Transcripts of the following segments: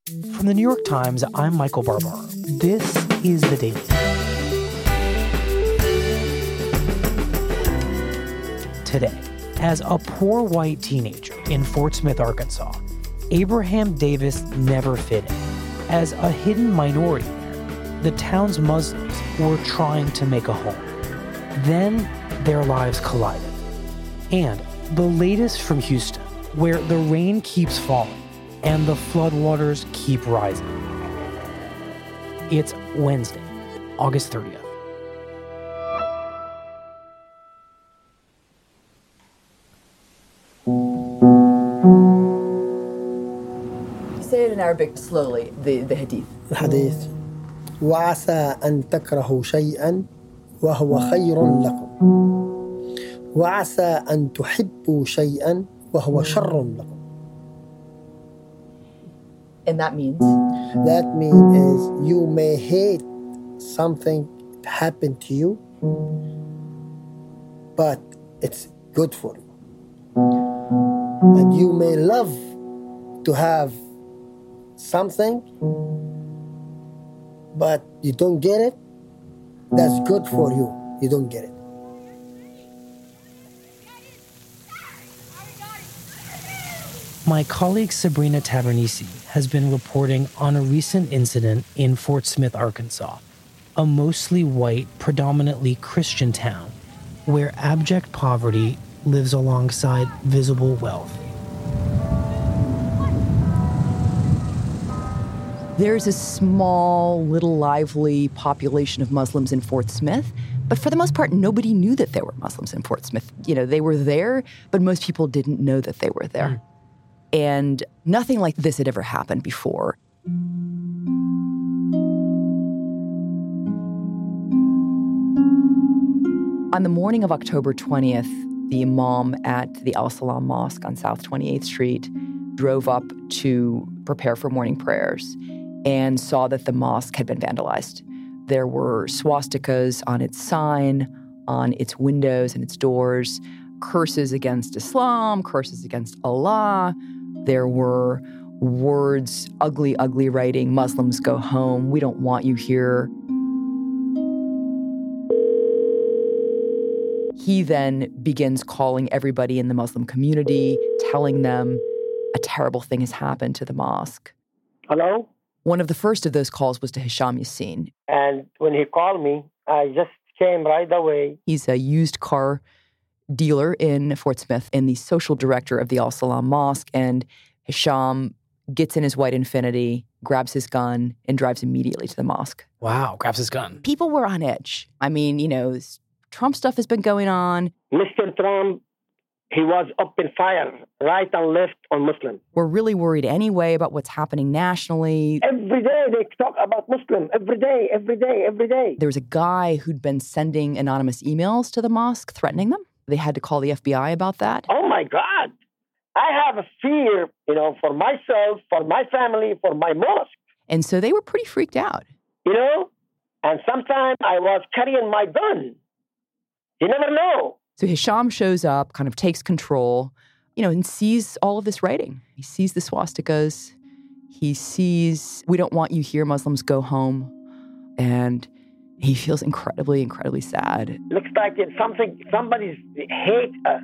From the New York Times, I'm Michael Barbaro. This is The Daily. Today, as a poor white teenager in Fort Smith, Arkansas, Abraham Davis never fit in. As a hidden minority there, the town's Muslims were trying to make a home. Then their lives collided. And the latest from Houston, where the rain keeps falling and the floodwaters keep rising. It's Wednesday, August 30th. Say it in Arabic slowly, the hadith. الحديث وعسى أن تكرهوا شيئا وهو خير لكم وعسى أن تحبوا شيئا وهو شر لكم. And that means? That means is you may hate something that happened to you, but it's good for you. And you may love to have something, but you don't get it. That's good for you. You don't get it. My colleague Sabrina Tavernise has been reporting on a recent incident in Fort Smith, Arkansas, a mostly white, predominantly Christian town where abject poverty lives alongside visible wealth. There's a small, little lively population of Muslims in Fort Smith, but for the most part, nobody knew that there were Muslims in Fort Smith. You know, they were there, but most people didn't know that they were there. And nothing like this had ever happened before. On the morning of October 20th, the imam at the Al Salam Mosque on South 28th Street drove up to prepare for morning prayers and saw that the mosque had been vandalized. There were swastikas on its sign, on its windows and its doors, curses against Islam, curses against Allah. There were words, ugly, ugly writing, Muslims go home, we don't want you here. He then begins calling everybody in the Muslim community, telling them a terrible thing has happened to the mosque. Hello? One of the first of those calls was to Hisham Yassin. And when he called me, I just came right away. He's a used car dealer in Fort Smith and the social director of the Al Salam Mosque. And Hisham gets in his white Infiniti, grabs his gun, and drives immediately to the mosque. Wow, grabs his gun. People were on edge. I mean, you know, Trump stuff has been going on. Mr. Trump, he was up in fire, right and left on Muslims. We're really worried anyway about what's happening nationally. Every day they talk about Muslim. Every day, every day, every day. There was a guy who'd been sending anonymous emails to the mosque threatening them. They had to call the FBI about that. Oh, my God. I have a fear, for myself, for my family, for my mosque. And so they were pretty freaked out. And sometimes I was carrying my gun. You never know. So Hisham shows up, kind of takes control, and sees all of this writing. He sees the swastikas. He sees, we don't want you here, Muslims go home. And he feels incredibly, incredibly sad. Looks like it's somebody's hate us.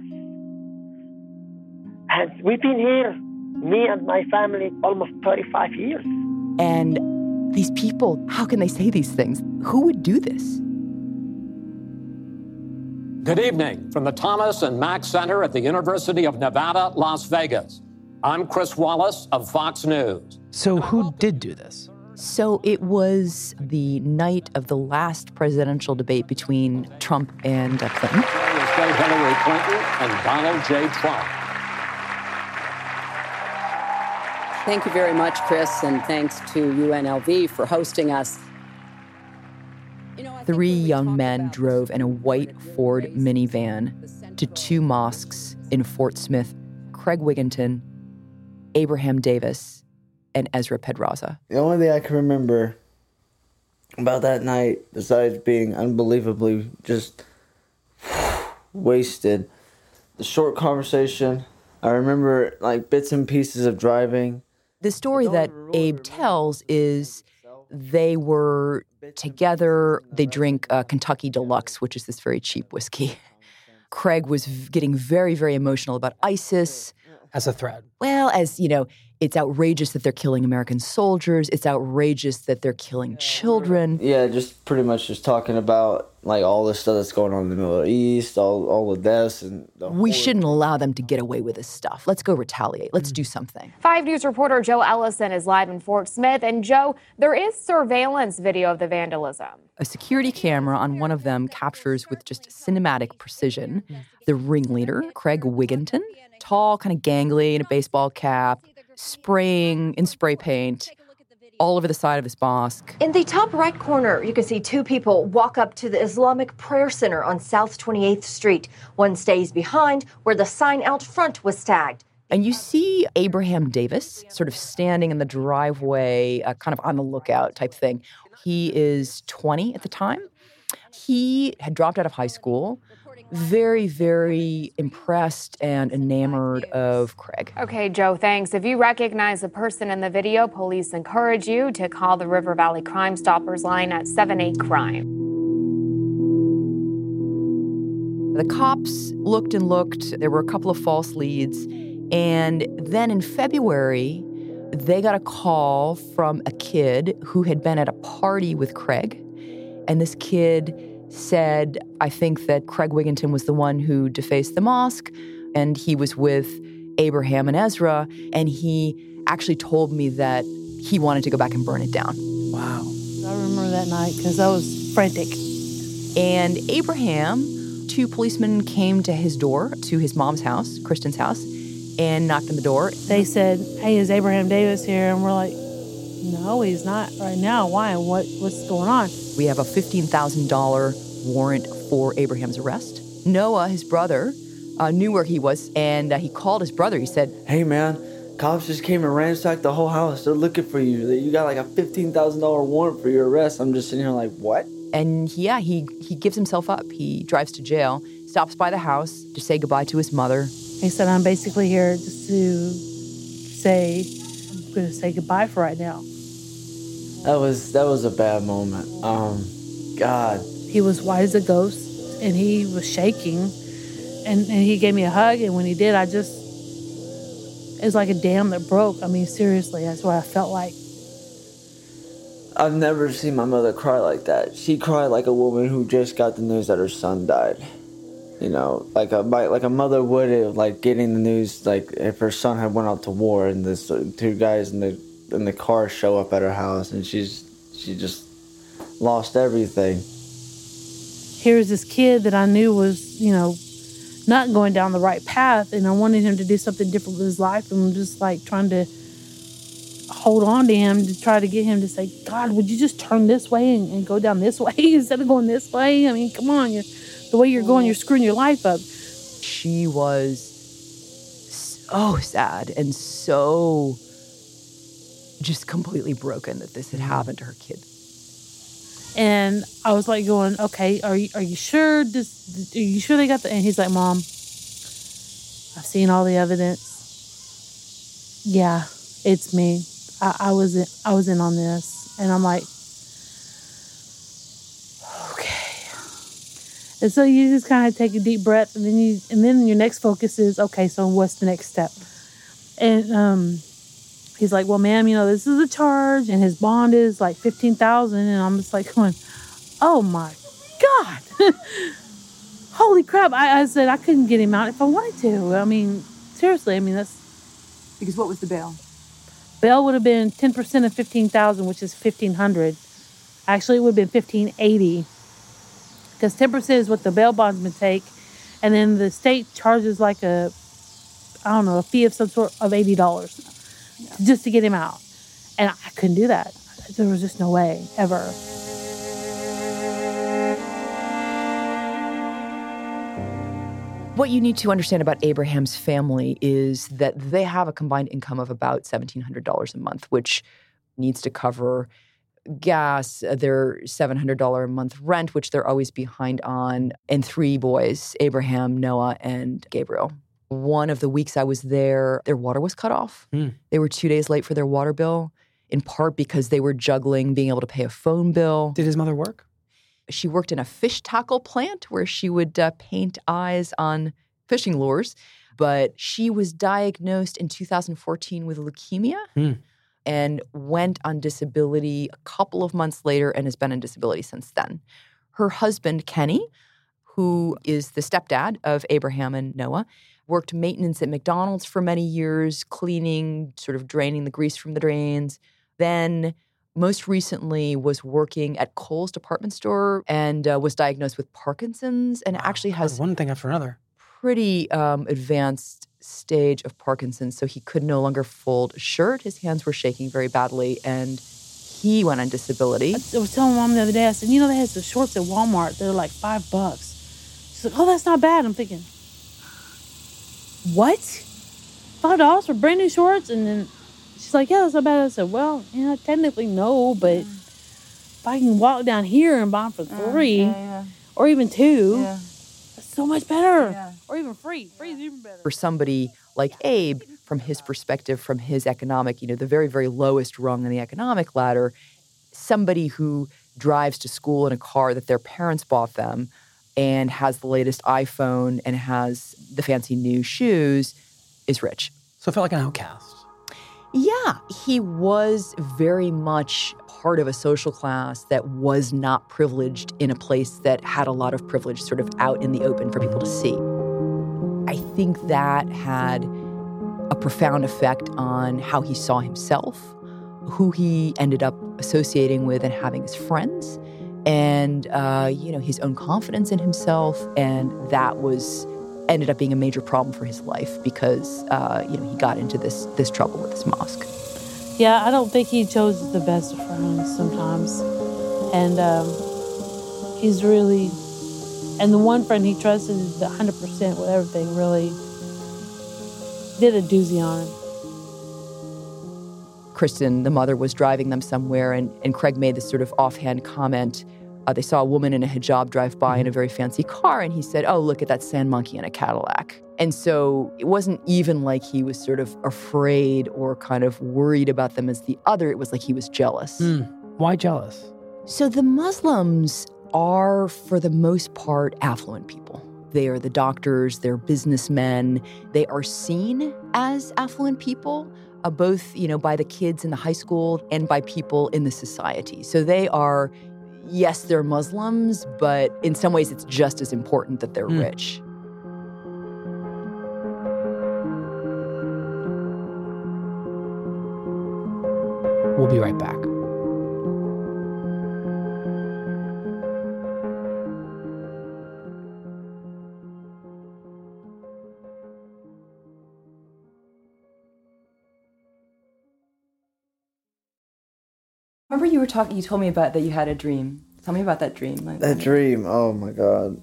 And we've been here, me and my family, almost 35 years. And these people, how can they say these things? Who would do this? Good evening from the Thomas and Mack Center at the University of Nevada, Las Vegas. I'm Chris Wallace of Fox News. So who did do this? So it was the night of the last presidential debate between Trump and Clinton. Hillary Clinton and Donald J. Trump. Thank you very much, Chris, and thanks to UNLV for hosting us. Three young men drove in a white Ford minivan to two mosques in Fort Smith: Craig Wigginton, Abraham Davis, and Ezra Pedraza. The only thing I can remember about that night, besides being unbelievably just wasted, the short conversation, I remember like bits and pieces of driving, The story that Abe tells is they were together. They drink Kentucky Deluxe, which is this very cheap whiskey. Craig was getting very, very emotional about ISIS. As a threat. Well, as, it's outrageous that they're killing American soldiers. It's outrageous that they're killing children. Yeah, just pretty much just talking about like all the stuff that's going on in the Middle East, all the deaths. And we shouldn't allow them to get away with this stuff. Let's go retaliate. Let's do something. 5 News reporter Joe Ellison is live in Fort Smith. And Joe, there is surveillance video of the vandalism. A security camera on one of them captures with just cinematic precision the ringleader, Craig Wigginton, tall, kind of gangly in a baseball cap, spraying in spray paint all over the side of his mosque. In the top right corner, you can see two people walk up to the Islamic Prayer Center on South 28th Street. One stays behind where the sign out front was tagged. And you see Abraham Davis sort of standing in the driveway, kind of on the lookout type thing. He is 20 at the time. He had dropped out of high school. Very, very impressed and enamored of Craig. Okay, Joe, thanks. If you recognize the person in the video, police encourage you to call the River Valley Crime Stoppers line at 78-CRIME. The cops looked and looked. There were a couple of false leads. And then in February, they got a call from a kid who had been at a party with Craig. And this kid said, I think that Craig Wigginton was the one who defaced the mosque, and he was with Abraham and Ezra, and he actually told me that he wanted to go back and burn it down. Wow. I remember that night because I was frantic. And Abraham, two policemen came to his door, to his mom's house, Kristen's house, and knocked on the door. They said, hey, is Abraham Davis here? And we're like, no, he's not right now. Why? What's going on? We have a $15,000 warrant for Abraham's arrest. Noah, his brother, knew where he was, and he called his brother. He said, hey, man, cops just came and ransacked the whole house. They're looking for you. You got like a $15,000 warrant for your arrest. I'm just sitting here like, what? And he gives himself up. He drives to jail, stops by the house to say goodbye to his mother. He said, I'm basically here just to say, I'm going to say goodbye for right now. That was a bad moment. God. He was white as a ghost, and he was shaking, and he gave me a hug, and when he did, it was like a dam that broke. I mean, seriously, that's what I felt like. I've never seen my mother cry like that. She cried like a woman who just got the news that her son died. Like a mother would have, like getting the news, like if her son had went out to war, and this two guys in the car show up at her house, and she just lost everything. Here's this kid that I knew was, not going down the right path, and I wanted him to do something different with his life, and I'm just like trying to hold on to him to try to get him to say, God, would you just turn this way and go down this way instead of going this way? I mean, come on, the way you're going, you're screwing your life up. She was so sad and so just completely broken that this had happened to her kid. And I was like going, okay, are you sure? Are you sure they got the? And he's like, Mom, I've seen all the evidence. Yeah, it's me. I was in on this, and I'm like, okay. And so you just kind of take a deep breath, and then your next focus is, okay, so what's the next step? And he's like, well, ma'am, this is a charge, and his bond is like $15,000, and I'm just like going, oh my God, holy crap! I said I couldn't get him out if I wanted to. I mean, seriously, that's because what was the bail? Bail would have been 10% of $15,000, which is $1,500. Actually, it would have been $1,580, because 10% is what the bail bondsman take, and then the state charges like a fee of some sort of $80 just to get him out. And I couldn't do that. There was just no way ever. What you need to understand about Abraham's family is that they have a combined income of about $1,700 a month, which needs to cover gas, their $700 a month rent, which they're always behind on, and 3 boys, Abraham, Noah, and Gabriel. One of the weeks I was there, their water was cut off. They were 2 days late for their water bill, in part because they were juggling being able to pay a phone bill. Did his mother work? She worked in a fish tackle plant where she would paint eyes on fishing lures. But she was diagnosed in 2014 with leukemia and went on disability a couple of months later and has been on disability since then. Her husband, Kenny, who is the stepdad of Abraham and Noah, worked maintenance at McDonald's for many years, cleaning, sort of draining the grease from the drains. Then most recently was working at Kohl's department store and was diagnosed with Parkinson's and actually has one thing after another. Pretty advanced stage of Parkinson's, so he could no longer fold a shirt. His hands were shaking very badly, and he went on disability. I was telling Mom the other day, I said, they had some shorts at Walmart. They're like $5. She's like, oh, that's not bad. I'm thinking, what? $5 for brand new shorts? And then she's like, yeah, that's not bad. I said, well, technically no, but if I can walk down here and buy them for $3 or even $2, that's so much better. Yeah. Or even free. Free is even better. For somebody like Abe, from his perspective, from his economic, the very, very lowest rung in the economic ladder, somebody who drives to school in a car that their parents bought them and has the latest iPhone and has the fancy new shoes is rich. So it felt like an outcast. Yeah, he was very much part of a social class that was not privileged in a place that had a lot of privilege sort of out in the open for people to see. I think that had a profound effect on how he saw himself, who he ended up associating with and having as friends, and, his own confidence in himself. And that ended up being a major problem for his life because, he got into this trouble with this mosque. Yeah, I don't think he chose the best of friends sometimes. And he's really... And the one friend he trusted 100% with everything really did a doozy on him. Kristen, the mother, was driving them somewhere, and Craig made this sort of offhand comment. They saw a woman in a hijab drive by in a very fancy car, and he said, oh, look at that sand monkey in a Cadillac. And so it wasn't even like he was sort of afraid or kind of worried about them as the other. It was like he was jealous. Why jealous? So the Muslims are, for the most part, affluent people. They are the doctors, they're businessmen. They are seen as affluent people, both, by the kids in the high school and by people in the society. So they are, yes, they're Muslims, but in some ways it's just as important that they're rich. We'll be right back. Remember you told me about that you had a dream. Tell me about that dream. That dream, oh my God.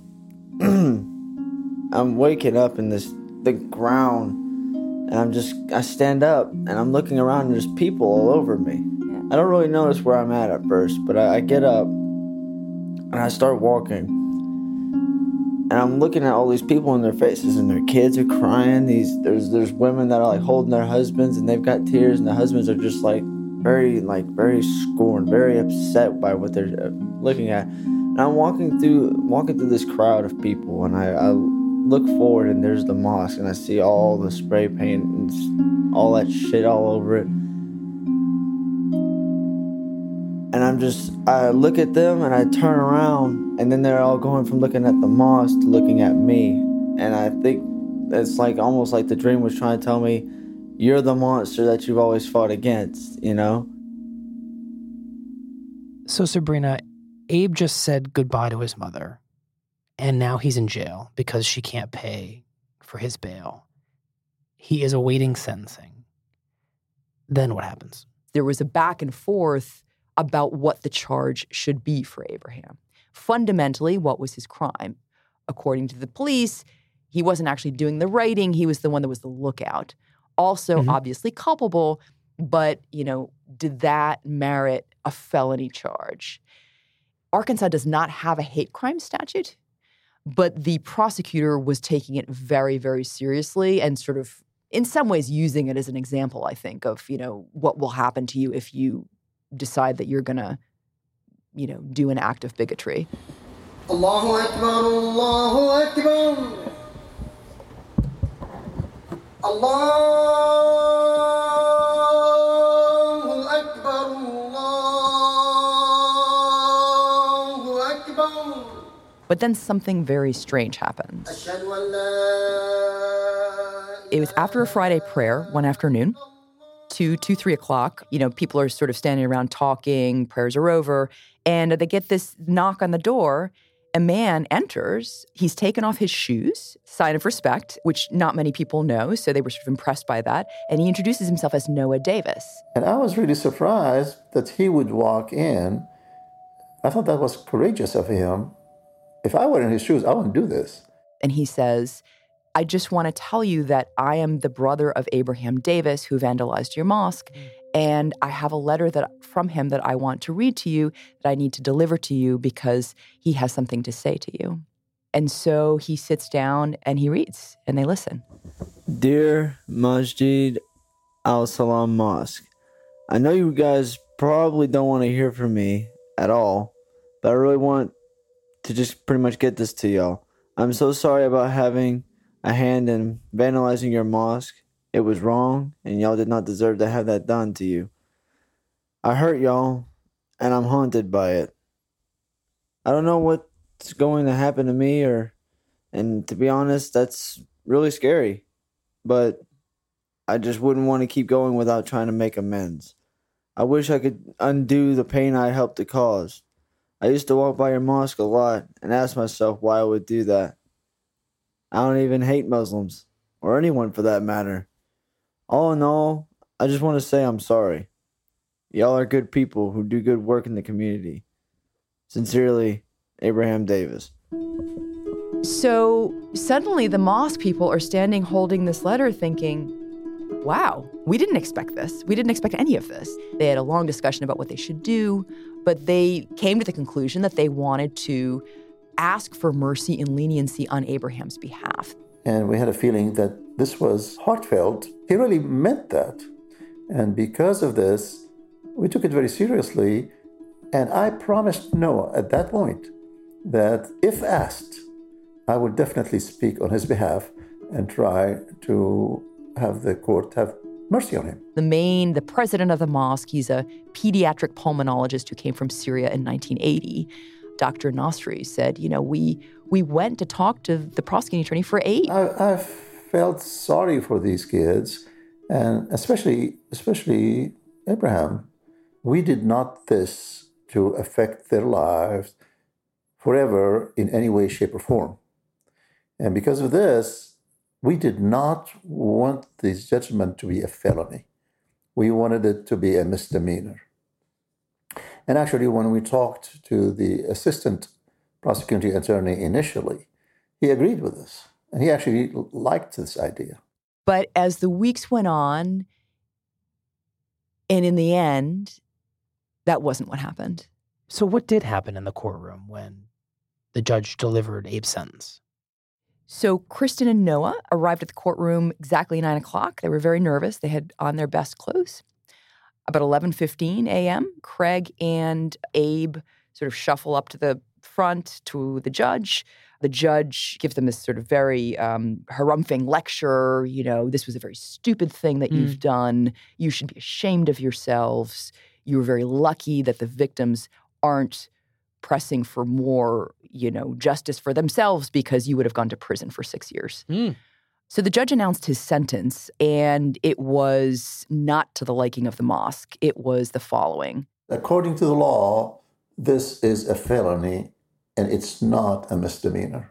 I'm waking up in the ground, and I stand up, and I'm looking around, and there's people all over me. Yeah. I don't really notice where I'm at first, but I get up, and I start walking. And I'm looking at all these people in their faces, and their kids are crying. There's women that are like holding their husbands, and they've got tears, and the husbands are just very scorned, very upset by what they're looking at. And I'm walking through this crowd of people, and I look forward, and there's the mosque, and I see all the spray paint and all that shit all over it. And I look at them, and I turn around, and then they're all going from looking at the mosque to looking at me. And I think it's almost like the dream was trying to tell me, you're the monster that you've always fought against, So, Sabrina, Abe just said goodbye to his mother, and now he's in jail because she can't pay for his bail. He is awaiting sentencing. Then what happens? There was a back and forth about what the charge should be for Abraham. Fundamentally, what was his crime? According to the police, he wasn't actually doing the writing. He was the one that was the lookout. Also, obviously culpable, but, did that merit a felony charge? Arkansas does not have a hate crime statute, But the prosecutor was taking it very, very seriously and sort of, in some ways, using it as an example, I think, of, what will happen to you if you decide that you're going to, do an act of bigotry. Allahu Akbar, Allahu Akbar. Allahu Akbar, Allahu Akbar. But then something very strange happened. It was after a Friday prayer one afternoon, 3 o'clock. People are sort of standing around talking, prayers are over, and they get this knock on the door. A man enters. He's taken off his shoes, sign of respect, which not many people know, so they were sort of impressed by that. And he introduces himself as Noah Davis. And I was really surprised that he would walk in. I thought that was courageous of him. If I were in his shoes, I wouldn't do this. And he says, I just want to tell you that I am the brother of Abraham Davis who vandalized your mosque. And I have a letter from him that I want to read to you, that I need to deliver to you because he has something to say to you. And so he sits down and he reads, and they listen. Dear Masjid Al-Salam Mosque, I know you guys probably don't want to hear from me at all, but I really want to just pretty much get this to y'all. I'm so sorry about having a hand in vandalizing your mosque. It was wrong, and y'all did not deserve to have that done to you. I hurt y'all, and I'm haunted by it. I don't know what's going to happen to me, and to be honest, that's really scary. But I just wouldn't want to keep going without trying to make amends. I wish I could undo the pain I helped to cause. I used to walk by your mosque a lot and ask myself why I would do that. I don't even hate Muslims, or anyone for that matter. All in all, I just want to say I'm sorry. Y'all are good people who do good work in the community. Sincerely, Abraham Davis. So suddenly the mosque people are standing holding this letter thinking, wow, we didn't expect this. We didn't expect any of this. They had a long discussion about what they should do, but they came to the conclusion that they wanted to ask for mercy and leniency on Abraham's behalf. And we had a feeling that this was heartfelt. He really meant that. And because of this, we took it very seriously. And I promised Noah at that point that if asked, I would definitely speak on his behalf and try to have the court have mercy on him. The president of the mosque, he's a pediatric pulmonologist who came from Syria in 1980. Dr. Nasri said, we went to talk to the prosecuting attorney for aid. I felt sorry for these kids, and especially Abraham. We did not this to affect their lives forever in any way, shape, or form. And because of this, we did not want this judgment to be a felony. We wanted it to be a misdemeanor. And actually, when we talked to the assistant prosecuting attorney initially, he agreed with us. And he actually liked this idea. But as the weeks went on, and in the end, that wasn't what happened. So what did happen in the courtroom when the judge delivered Abe's sentence? So Kristen and Noah arrived at the courtroom exactly 9 o'clock. They were very nervous. They had on their best clothes. About 11:15 a.m., Craig and Abe sort of shuffle up to the front to the judge. The judge gives them this sort of very harumphing lecture. This was a very stupid thing that you've done. You should be ashamed of yourselves. You were very lucky that the victims aren't pressing for more, justice for themselves because you would have gone to prison for 6 years. So the judge announced his sentence, and it was not to the liking of the mosque. It was the following. According to the law, this is a felony, and it's not a misdemeanor.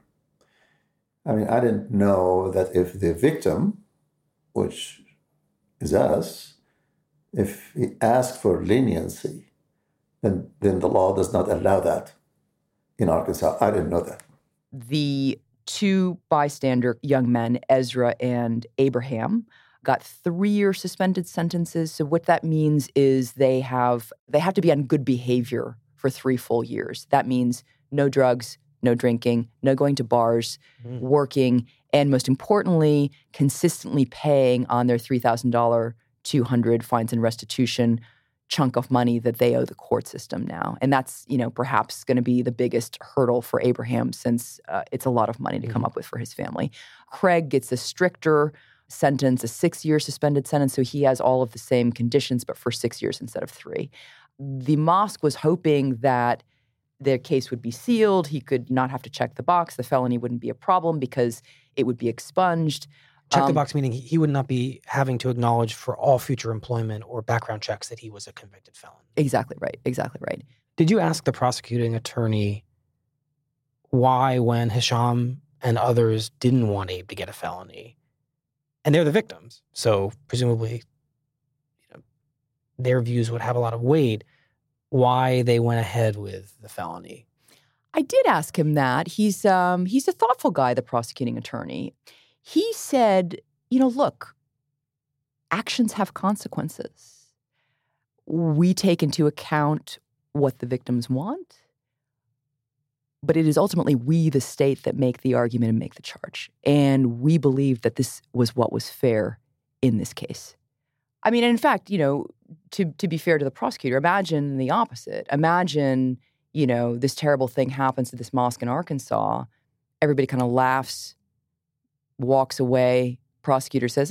I mean, I didn't know that if the victim, which is us, if he asked for leniency, then the law does not allow that in Arkansas. I didn't know that. The two bystander young men, Ezra and Abraham, got 3-year suspended sentences. So what that means is they have to be on good behavior for 3 full years. That means no drugs, no drinking, no going to bars, working, and most importantly, consistently paying on their $3,000, $200 fines and restitution chunk of money that they owe the court system now. And that's, perhaps going to be the biggest hurdle for Abraham, since it's a lot of money to come up with for his family. Craig gets a stricter sentence, a 6-year suspended sentence, so he has all of the same conditions, but for 6 years instead of 3. The mosque was hoping that their case would be sealed. He could not have to check the box. The felony wouldn't be a problem because it would be expunged. Check the box, meaning he would not be having to acknowledge for all future employment or background checks that he was a convicted felon. Exactly right. Exactly right. Did you ask the prosecuting attorney why, when Hisham and others didn't want Abe to get a felony, and they're the victims, so presumably their views would have a lot of weight, why they went ahead with the felony? I did ask him that. He's a thoughtful guy, the prosecuting attorney. He said, look, actions have consequences. We take into account what the victims want, but it is ultimately we, the state, that make the argument and make the charge. And we believe that this was what was fair in this case. I mean, in fact, to be fair to the prosecutor, imagine the opposite. Imagine, this terrible thing happens to this mosque in Arkansas. Everybody kind of laughs, walks away. Prosecutor says,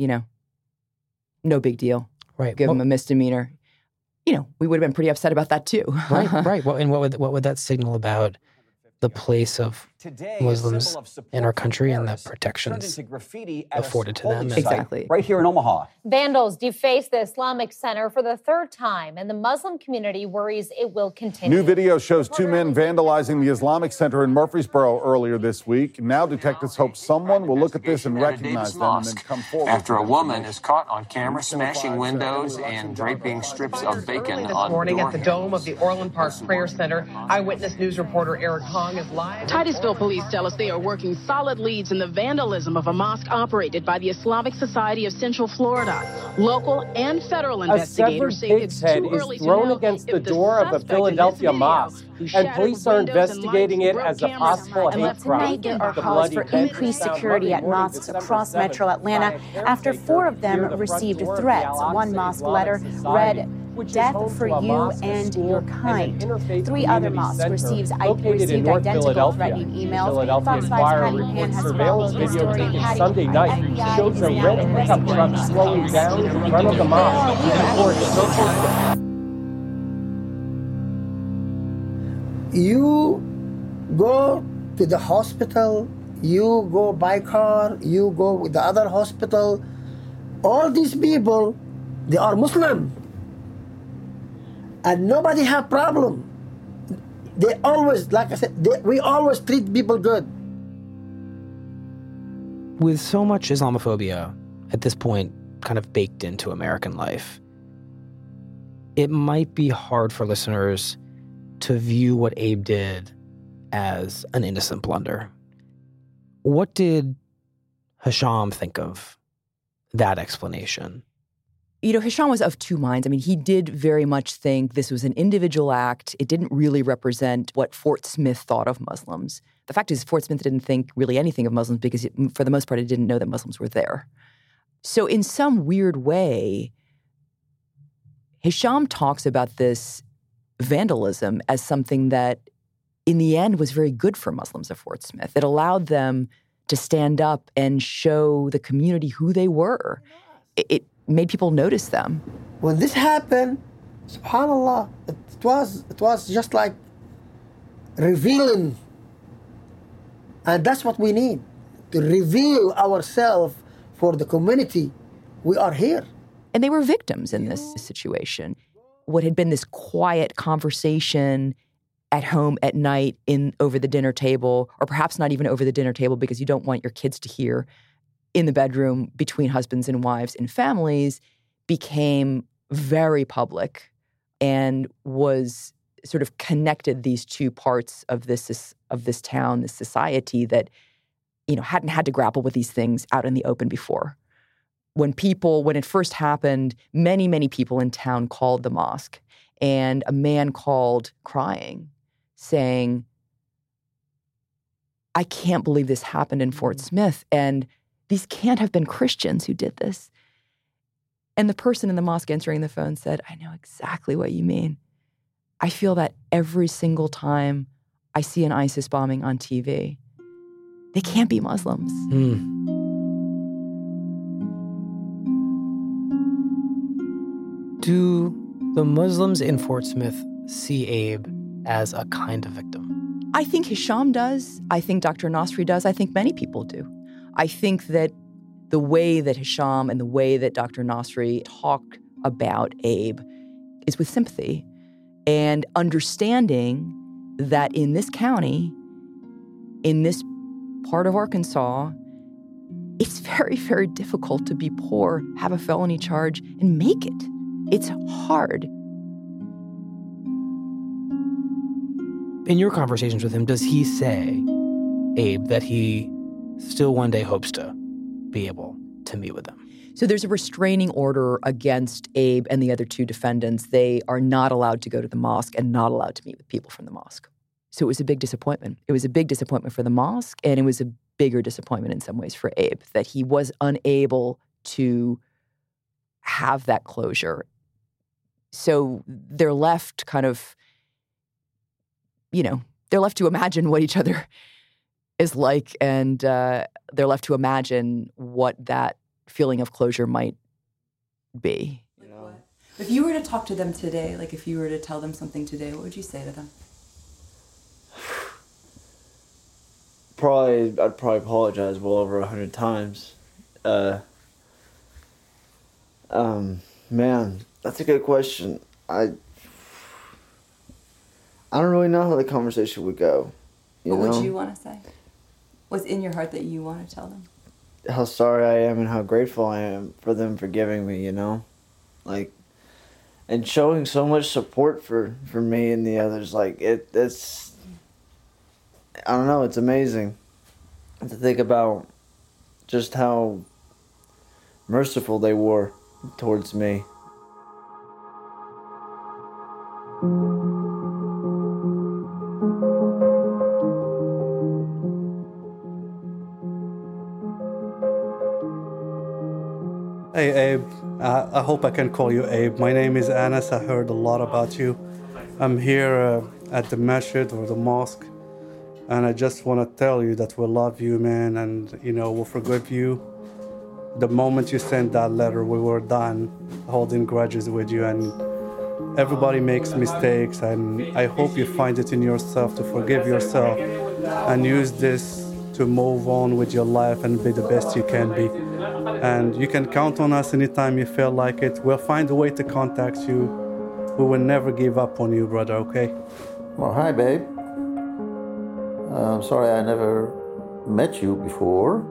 no big deal. Right. Give him a misdemeanor. We would have been pretty upset about that too. Right. Well, and what would that signal about the place of Muslims in our country and the protections afforded to them? Exactly. Right here in Omaha. Vandals defaced the Islamic Center for the 3rd time, and the Muslim community worries it will continue. New video shows 2 men vandalizing the Islamic Center in Murfreesboro earlier this week. Now detectives hope someone will look at this and recognize them and then come forward. After a woman is caught on camera smashing windows and draping strips of bacon this on morning door at the dome of the Orland Park Prayer Center. Eyewitness News reporter Eric Hong is live. Titusville police tell us they are working solid leads in the vandalism of a mosque operated by the Islamic Society of Central Florida. Local and federal investigators say it's too early to know thrown against the door of a Philadelphia mosque, and police are investigating it as a possible hate crime. Tonight, there are calls for increased security at mosques across metro Atlanta after 4 of them received threats. One mosque letter read, "Death for you and your kind." 3 other mosques received identical threatening emails. Fox 5's Patty Pan has followed the story. Patty, Sunday night shows a red pickup truck slowing down in front of the mosque before it You go to the hospital, you go by car, you go with the other hospital. All these people, they are Muslim. And nobody have problem. They always, like I said, we always treat people good. With so much Islamophobia at this point kind of baked into American life, it might be hard for listeners to view what Abe did as an innocent blunder. What did Hisham think of that explanation? Hisham was of 2 minds. I mean, he did very much think this was an individual act. It didn't really represent what Fort Smith thought of Muslims. The fact is, Fort Smith didn't think really anything of Muslims because, for the most part, it didn't know that Muslims were there. So in some weird way, Hisham talks about this vandalism as something that, in the end, was very good for Muslims of Fort Smith. It allowed them to stand up and show the community who they were. It made people notice them. When this happened, subhanAllah, it was just like revealing. And that's what we need, to reveal ourselves for the community. We are here. And they were victims in this situation. What had been this quiet conversation at home at night over the dinner table, or perhaps not even over the dinner table because you don't want your kids to hear, in the bedroom between husbands and wives and families, became very public and was sort of connected these 2 parts of this town, this society that, hadn't had to grapple with these things out in the open before. When it first happened, many, many people in town called the mosque, and a man called crying, saying, I can't believe this happened in Fort Smith, and these can't have been Christians who did this. And the person in the mosque answering the phone said, I know exactly what you mean. I feel that every single time I see an ISIS bombing on TV. They can't be Muslims. Do the Muslims in Fort Smith see Abe as a kind of victim? I think Hisham does. I think Dr. Nasri does. I think many people do. I think that the way that Hisham and the way that Dr. Nasri talk about Abe is with sympathy and understanding that in this county, in this part of Arkansas, it's very, very difficult to be poor, have a felony charge, and make it. It's hard. In your conversations with him, does he say, Abe, that he still one day hopes to be able to meet with them? So there's a restraining order against Abe and the other two defendants. They are not allowed to go to the mosque and not allowed to meet with people from the mosque. So it was a big disappointment. It was a big disappointment for the mosque, and it was a bigger disappointment in some ways for Abe, that he was unable to have that closure. So they're left kind of, they're left to imagine what each other is like, and they're left to imagine what that feeling of closure might be. If you were to talk to them today, like if you were to tell them something today, what would you say to them? I'd probably apologize well over 100 times. Man, that's a good question. I don't really know how the conversation would go. What would you want to say? What's in your heart that you want to tell them? How sorry I am and how grateful I am for them forgiving me, and showing so much support for me and the others. It's I don't know, it's amazing to think about just how merciful they were towards me. Hey Abe, I hope I can call you Abe. My name is Anas. I heard a lot about you. I'm here at the masjid or the mosque, and I just want to tell you that we love you, man, and we'll forgive you. The moment you sent that letter, we were done holding grudges with you, and everybody makes mistakes, and I hope you find it in yourself to forgive yourself and use this to move on with your life and be the best you can be. And you can count on us anytime you feel like it. We'll find a way to contact you. We will never give up on you, brother, okay? Well, hi, babe. I'm sorry I never met you before.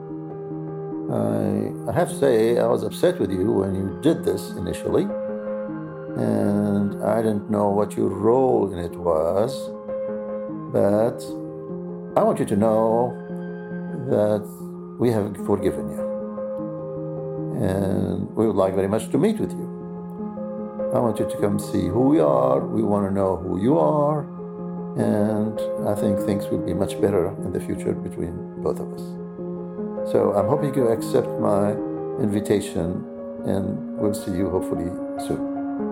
I have to say I was upset with you when you did this initially. And I didn't know what your role in it was. But I want you to know that we have forgiven you. And we would like very much to meet with you. I want you to come see who we are. We want to know who you are. And I think things will be much better in the future between both of us. So I'm hoping you accept my invitation, and we'll see you hopefully soon.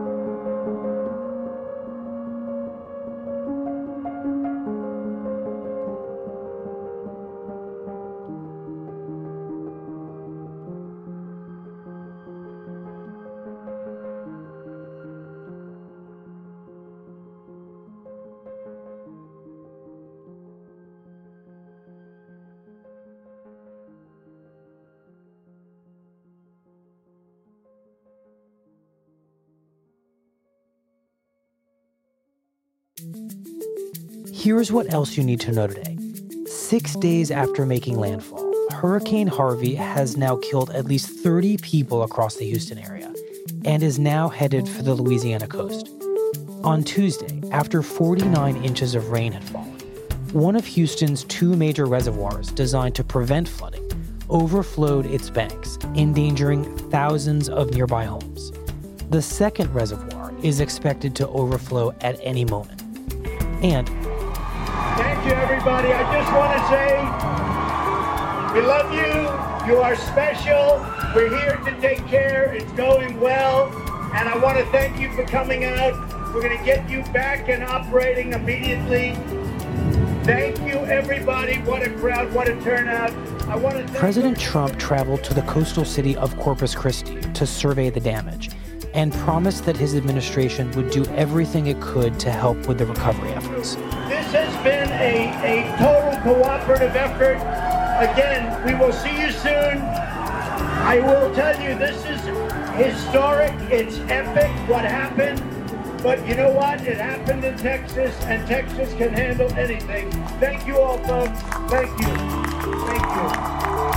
Here's what else you need to know today. 6 days after making landfall, Hurricane Harvey has now killed at least 30 people across the Houston area and is now headed for the Louisiana coast. On Tuesday, after 49 inches of rain had fallen, one of Houston's two major reservoirs designed to prevent flooding overflowed its banks, endangering thousands of nearby homes. The second reservoir is expected to overflow at any moment. And Thank you, everybody. I just want to say we love you. You are special. We're here to take care. It's going well. And I want to thank you for coming out. We're going to get you back and operating immediately. Thank you, everybody. What a crowd. What a turnout. I want to President Trump traveled to the coastal city of Corpus Christi to survey the damage and promised that his administration would do everything it could to help with the recovery efforts. This has been a total cooperative effort. Again, we will see you soon. I will tell you, this is historic. It's epic what happened. But you know what? It happened in Texas, and Texas can handle anything. Thank you all, folks. Thank you. Thank you.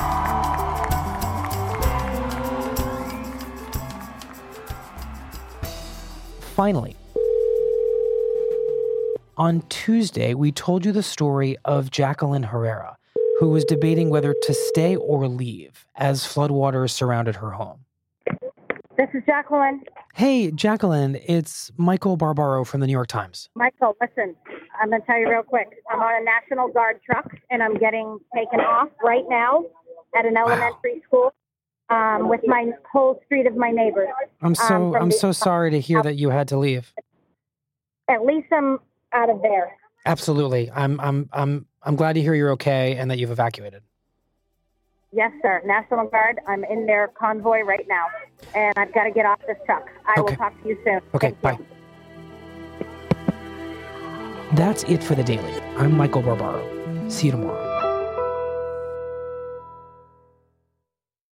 Finally, on Tuesday, we told you the story of Jacqueline Herrera, who was debating whether to stay or leave as floodwaters surrounded her home. This is Jacqueline. Hey, Jacqueline, it's Michael Barbaro from the New York Times. Michael, listen, I'm going to tell you real quick. I'm on a National Guard truck, and I'm getting taken off right now at an elementary school with my whole street of my neighbors. I'm so sorry to hear that you had to leave. At least I'm out of there. Absolutely. I'm glad to hear you're okay and that you've evacuated. Yes, sir. National Guard. I'm in their convoy right now, and I've got to get off this truck. I will talk to you soon. Okay, bye. That's it for The Daily. I'm Michael Barbaro. See you tomorrow.